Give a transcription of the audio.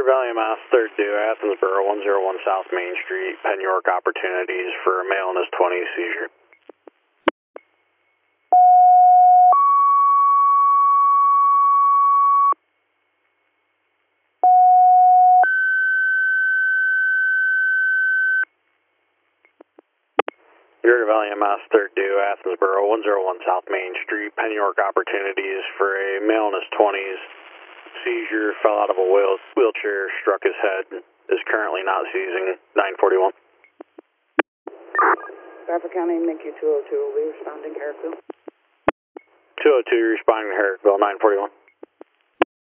Valley, Mass. 3rd due, Athensboro, 101 South Main Street, Penn York Opportunities for a male in his 20s seizure. York Valley, Mass. 3rd due, Athensboro, 101 South Main Street, Penn York Opportunities for a male in his 20s seizure, fell out of a wheelchair, struck his head, is currently not seizing, 941. Bradford County, NICU 202 will be responding, Herrickville. 202 responding to Herrickville, 941.